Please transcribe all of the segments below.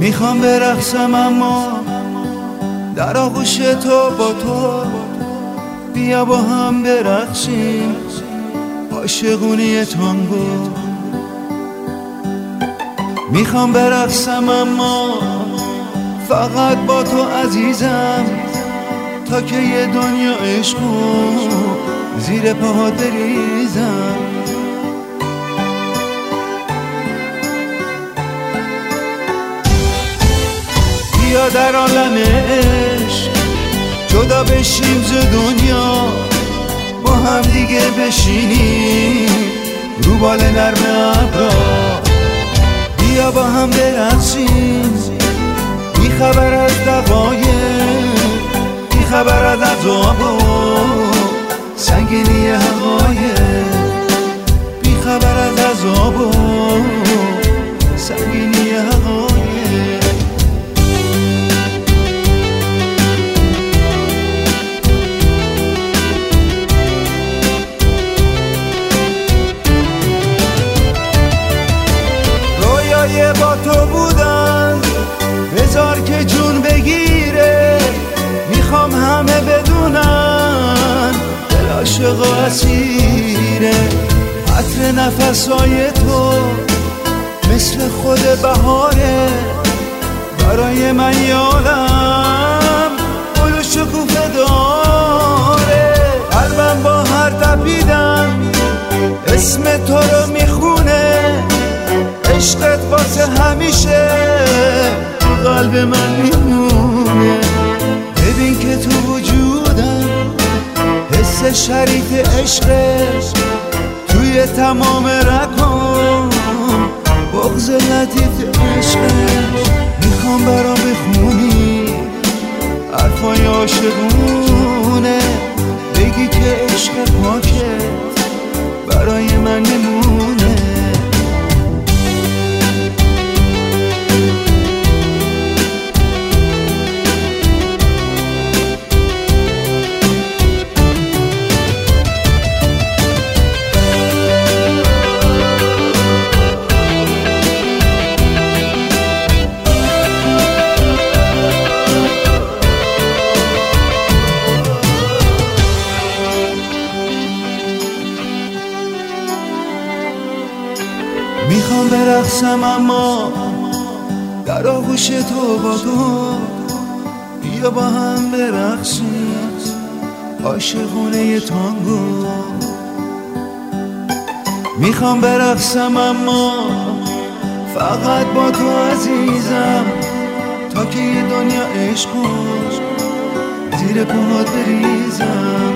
میخوام برقصم اما در آغوش تو با تو، بیا با هم برقصیم عاشقونه تانگو. میخوام برقصم اما فقط با تو عزیزم، تا که یه دنیا عشقو زیر پاهات بریزم. بیا در عالم عشق جدا بشیم ز دنیا، با هم دیگه بشینیم رو بال نرم ابرا. بیا با هم برقصیم بی خبر از دقایق، بی خبر از عذاب و سنگینی حقایق، بی خبر از عذاب و سنگینی حقایق. با تو بودن بذار که جون بگیره، میخوام همه بدونن دل عاشق و اسیره. عطر نفسای تو مثل خود بهاره، برای من یالم گل و شکوفه داره. قلبم با هر تپیدن اسم تو رو میخونه، عشقت واسه همیشه قلب من میمونه. ببین که تو وجودم حس شریف عشقت، توی تمام رگام بغض لطیف عشقت. میخوام برام بخونی حرفای عاشقونه، بگی که عشق پاکت برای من نمونه. میخوام برقصم اما در آغوش تو با تو، بیا با هم برقصیم عاشقونه تانگو. میخوام برقصم اما فقط با تو عزیزم، تا که یه دنیا عشقو زیر پاهات بریزم.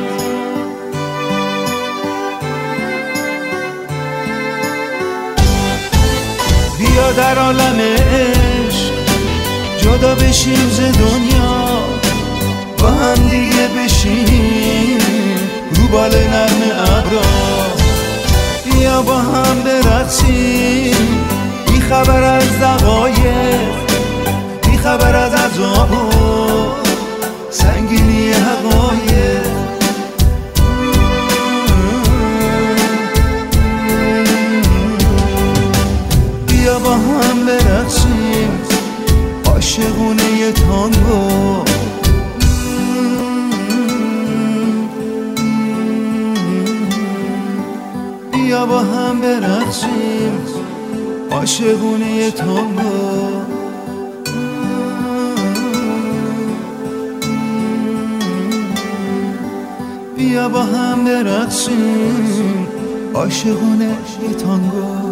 بیا در عالم عشق جدا بشیم ز دنیا، با هم دیگه بشینیم رو بال نرم ابرا. بیا با هم برقصیم بی خبر از دقایق، بی خبر از عذاب و سنگینی حقایق. بیا با هم برقصیم عاشقونه تانگو. بیا با هم برقصیم عاشقونه تانگو. بیا با هم برقصیم عاشقونه تانگو.